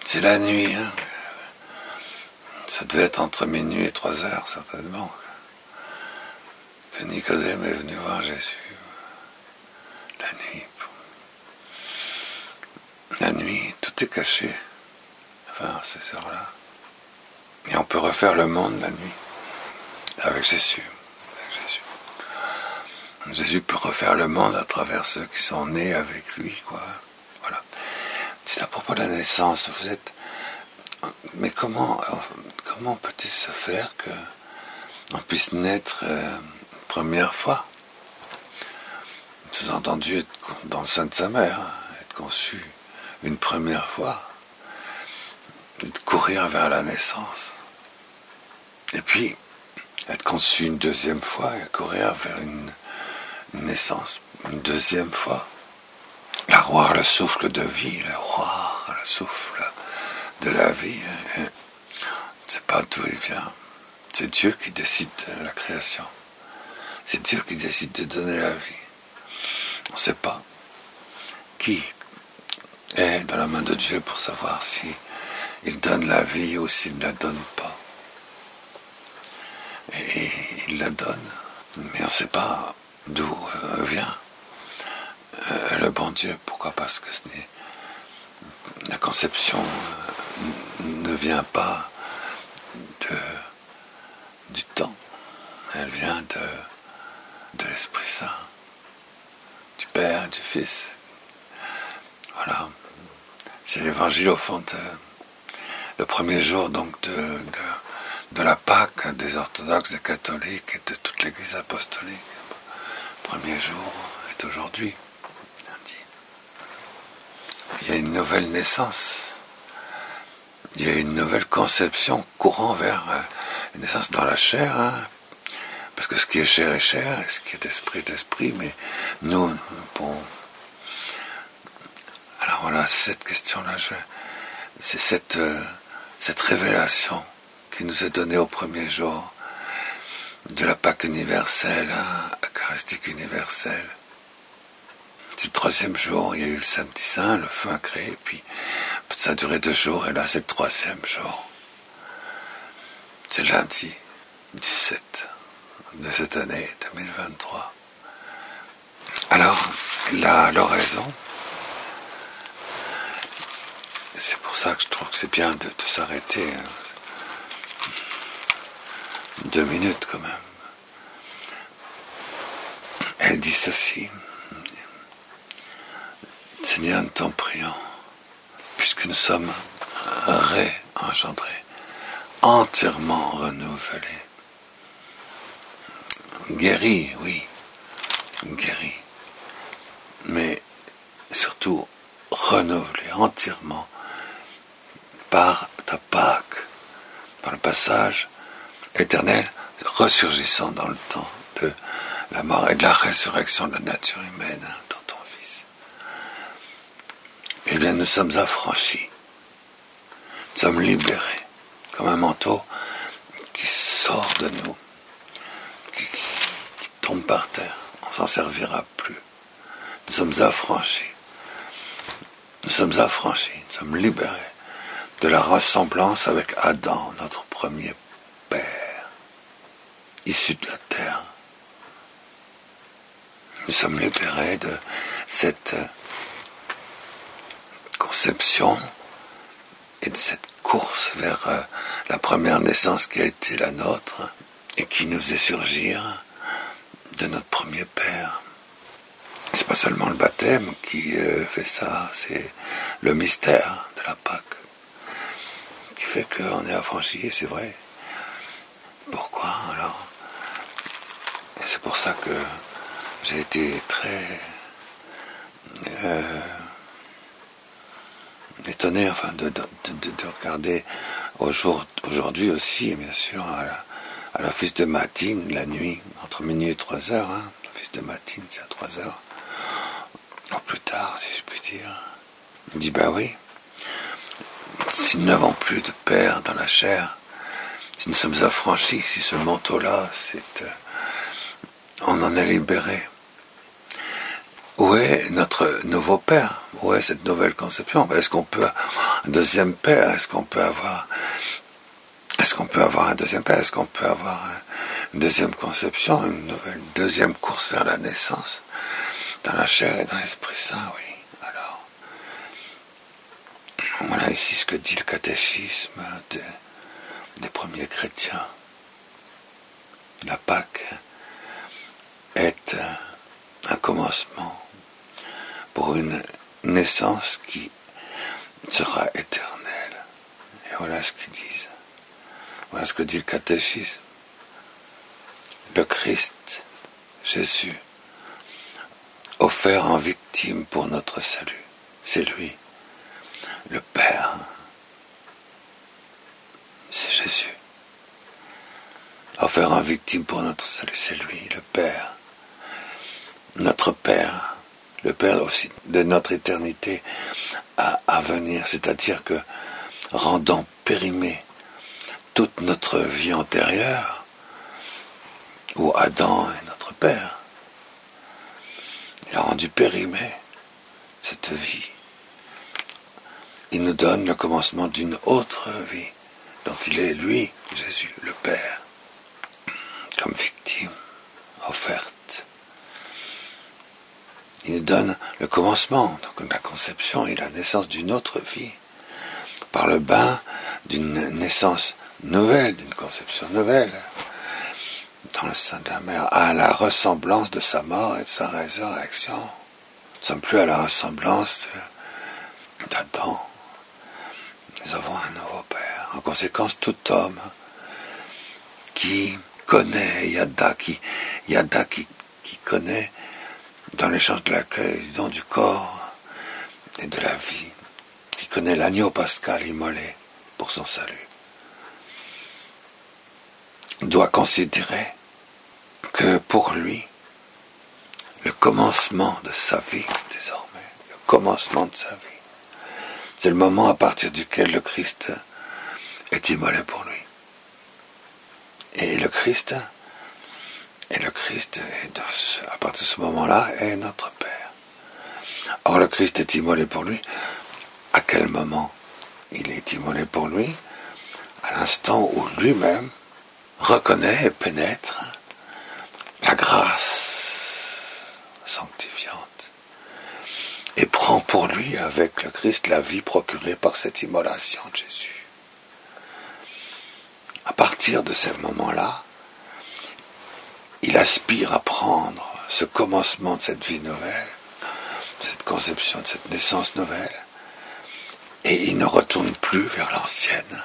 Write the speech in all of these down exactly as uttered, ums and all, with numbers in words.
C'est la nuit, hein. Ça devait être entre minuit et trois heures, certainement, que Nicodème est venu voir Jésus. La nuit. La nuit, tout est caché. Enfin, à ces heures-là. Et on peut refaire le monde la nuit. Avec Jésus. Avec Jésus. Jésus peut refaire le monde à travers ceux qui sont nés avec lui, quoi. Voilà. C'est à propos de la naissance. Vous êtes... Mais comment, comment peut-il se faire que on puisse naître euh, une première fois? Sous-entendu, être dans le sein de sa mère, être conçu une première fois, et de courir vers la naissance. Et puis, être conçu une deuxième fois et courir vers une, une naissance une deuxième fois. La roi, le souffle de vie, le roi, le souffle de la vie. On ne sait pas d'où il vient. C'est Dieu qui décide de la création. C'est Dieu qui décide de donner la vie. On ne sait pas qui est dans la main de Dieu pour savoir si il donne la vie ou s'il ne la donne pas. Et il la donne, mais on ne sait pas d'où vient le bon Dieu. Pourquoi? Parce que ce n'est... la conception ne vient pas de, du temps, elle vient de, de l'Esprit Saint, du Père et du Fils. Voilà, c'est l'évangile au fond de, le premier jour donc de, de, de la Pâque des orthodoxes, des catholiques et de toute l'Église apostolique. Le premier jour est aujourd'hui. Il y a une nouvelle naissance, il y a une nouvelle conception courant vers une naissance dans la chair, hein, parce que ce qui est chair est chair, et ce qui est esprit est esprit, mais nous, bon... Alors voilà, c'est cette question-là, je, c'est cette, euh, cette révélation qui nous est donnée au premier jour de la Pâque universelle, hein, eucharistique universelle. C'est le troisième jour, il y a eu le samedi saint, le feu a créé, et puis ça a duré deux jours, et là c'est le troisième jour. C'est lundi dix-sept de cette année deux mille vingt-trois. Alors, là, l'oraison, c'est pour ça que je trouve que c'est bien de, de s'arrêter hein, deux minutes quand même. Elle dit ceci: Seigneur, nous t'en prions, puisque nous sommes ré-engendrés, entièrement renouvelés, guéris, oui, guéris, mais surtout renouvelés entièrement par ta Pâque, par le passage éternel, ressurgissant dans le temps de la mort et de la résurrection de la nature humaine dans ton Fils. Eh bien, nous sommes affranchis, nous sommes libérés, comme un manteau qui sort de nous, qui, qui, qui tombe par terre, on s'en servira plus. Nous sommes affranchis, nous sommes affranchis, nous sommes libérés de la ressemblance avec Adam, notre premier père, issu de la terre. Nous sommes libérés de cette conception et de cette course vers euh, la première naissance qui a été la nôtre et qui nous faisait surgir de notre premier père. C'est pas seulement le baptême qui euh, fait ça, c'est le mystère de la Pâque qui fait qu'on est affranchi, et c'est vrai. Pourquoi alors? Et c'est pour ça que j'ai été très euh, étonné enfin, de, de, de, de regarder au jour, aujourd'hui aussi, bien sûr, à la, à l'office de matine, la nuit, entre minuit et trois heures. Hein, l'office de matine, c'est à trois heures. Ou plus tard, si je puis dire. Il dit, ben oui, si nous n'avons plus de père dans la chair, si nous sommes affranchis, si ce manteau-là, c'est, euh, on en est libéré. où est notre nouveau père? Où est cette nouvelle conception? Est-ce qu'on peut avoir un deuxième père? Est-ce qu'on peut avoir, est-ce qu'on peut avoir un deuxième père? Est-ce qu'on peut avoir une deuxième conception, une nouvelle, une deuxième course vers la naissance, dans la chair et dans l'Esprit Saint? Oui. Alors, voilà ici ce que dit le catéchisme des, des premiers chrétiens. La Pâque est un commencement pour une naissance qui sera éternelle. Et voilà ce qu'ils disent. Voilà ce que dit le catéchisme. Le Christ, Jésus, offert en victime pour notre salut. C'est lui. Le Père, c'est Jésus. Offert en victime pour notre salut, c'est lui, le Père. Notre Père, le Père aussi de notre éternité à, à venir, c'est-à-dire que rendant périmée toute notre vie antérieure, où Adam est notre Père, il a rendu périmée cette vie. Il nous donne le commencement d'une autre vie, dont il est, lui, Jésus, le Père, comme victime offerte. Il nous donne le commencement, donc la conception et la naissance d'une autre vie, par le bain d'une naissance nouvelle, d'une conception nouvelle, dans le sein de la mère, à la ressemblance de sa mort et de sa résurrection. Nous ne sommes plus à la ressemblance d'Adam. Nous avons un nouveau Père. En conséquence, tout homme qui connaît Yada, qui, Yada qui, qui connaît dans l'échange de l'accueil, du don du corps et de la vie, qui connaît l'agneau pascal immolé pour son salut, doit considérer que pour lui, le commencement de sa vie, désormais, le commencement de sa vie, c'est le moment à partir duquel le Christ est immolé pour lui. Et le Christ, et le Christ, est de ce, à partir de ce moment-là, est notre Père. Or, le Christ est immolé pour lui. À quel moment il est immolé pour lui? À l'instant où lui-même reconnaît et pénètre la grâce sanctifiante et prend pour lui, avec le Christ, la vie procurée par cette immolation de Jésus. À partir de ce moment-là, il aspire à prendre ce commencement de cette vie nouvelle, de cette conception, de cette naissance nouvelle, et il ne retourne plus vers l'ancienne,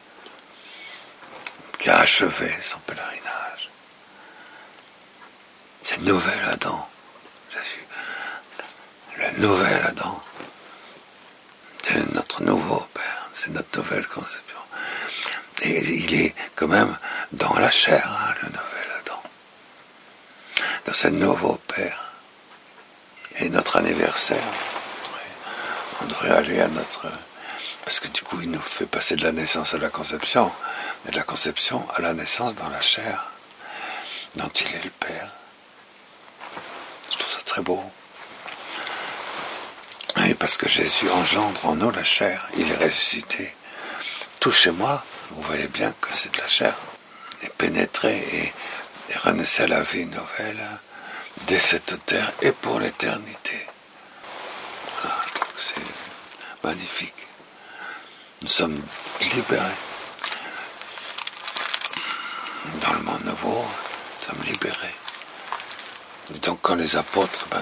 qui a achevé son pèlerinage. C'est le nouvel Adam, Jésus, le nouvel Adam, c'est notre nouveau Père, c'est notre nouvelle conception. Et il est quand même dans la chair, hein, le nouvel Adam, dans ce nouveau Père. Et notre anniversaire, on devrait, on devrait aller à notre... Parce que du coup, il nous fait passer de la naissance à la conception, mais de la conception à la naissance dans la chair, dont il est le Père. Je trouve ça très beau. Et parce que Jésus engendre en nous la chair, il est ressuscité. Tout chez moi, vous voyez bien que c'est de la chair. Et pénétrer et, et renaître à la vie nouvelle dès cette terre et pour l'éternité. Voilà, je trouve que c'est magnifique. Nous sommes libérés. Dans le monde nouveau, nous sommes libérés. Et donc quand les apôtres, ben,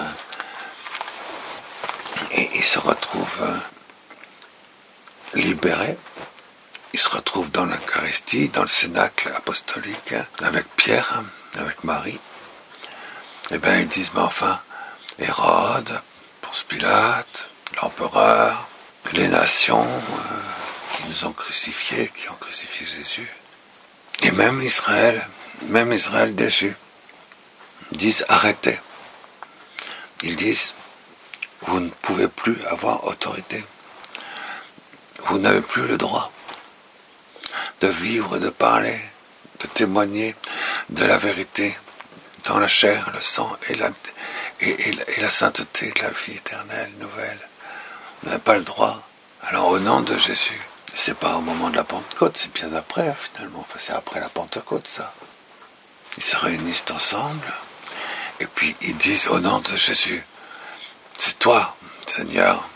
et, ils se retrouvent euh, libérés, ils se retrouvent dans l'Eucharistie, dans le Cénacle apostolique, avec Pierre, avec Marie. Et bien ils disent, mais enfin, Hérode, Ponce Pilate, l'empereur, les nations euh, qui nous ont crucifiés, qui ont crucifié Jésus, et même Israël, même Israël déchu, disent arrêtez. Ils disent, vous ne pouvez plus avoir autorité. Vous n'avez plus le droit de vivre, de parler, de témoigner de la vérité dans la chair, le sang et la, et, et, et la sainteté de la vie éternelle, nouvelle. On n'a pas le droit. Alors au nom de Jésus, c'est pas au moment de la Pentecôte, c'est bien après finalement, enfin c'est après la Pentecôte ça. Ils se réunissent ensemble, et puis ils disent au nom de Jésus, c'est toi, Seigneur,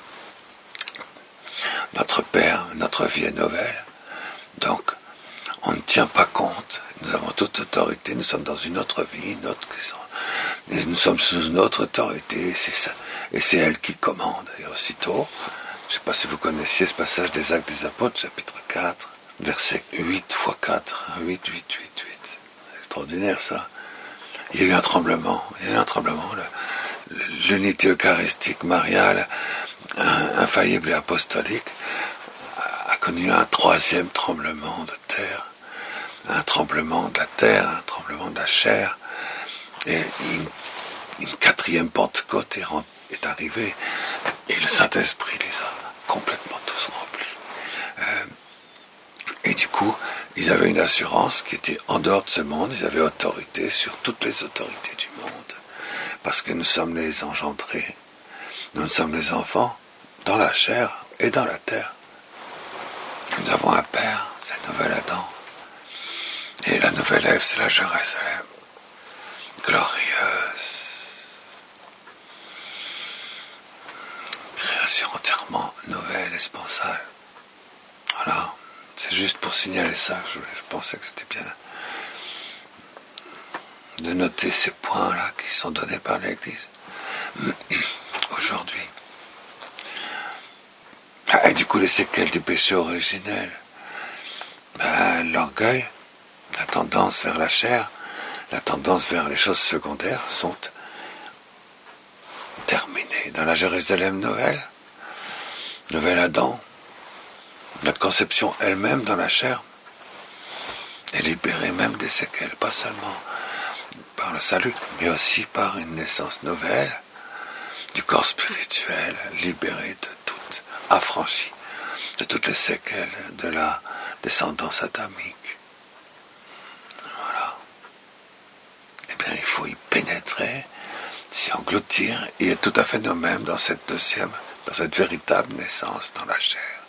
notre Père, notre vie est nouvelle, donc on ne tient pas compte, nous avons toute autorité, nous sommes dans une autre vie, une autre, nous sommes sous notre autorité, c'est ça, et c'est elle qui commande. Et aussitôt, je ne sais pas si vous connaissiez ce passage des Actes des Apôtres, chapitre quatre, verset huit fois quatre, huit, huit, huit, huit. C'est extraordinaire ça. Il y a eu un tremblement, il y a eu un tremblement, le, l'unité eucharistique mariale, infaillible et apostolique, a connu un troisième tremblement de terre, un tremblement de la terre, un tremblement de la chair, et une, une quatrième Pentecôte est, est arrivée, et le Saint-Esprit les a complètement tous remplis. Euh, et du coup, ils avaient une assurance qui était en dehors de ce monde, ils avaient autorité sur toutes les autorités du monde, parce que nous sommes les engendrés, nous sommes les enfants, dans la chair et dans la terre. Nous avons un Père, c'est le nouvel Adam. Et la nouvelle Ève, c'est la Jérusalem, glorieuse. Création entièrement nouvelle et sponsale. Voilà, c'est juste pour signaler ça. Je, je pensais que c'était bien de noter ces points-là qui sont donnés par l'Église aujourd'hui. Et du coup, les séquelles du péché originel, ben, l'orgueil, la tendance vers la chair, la tendance vers les choses secondaires sont terminées. Dans la Jérusalem nouvelle, nouvel Adam, notre conception elle-même dans la chair est libérée même des séquelles, pas seulement par le salut, mais aussi par une naissance nouvelle du corps spirituel, libéré de toute, affranchi de toutes les séquelles de la descendance adamique. Voilà. Eh bien, il faut y pénétrer, s'y engloutir, et être tout à fait nous-mêmes dans cette deuxième, dans cette véritable naissance dans la chair.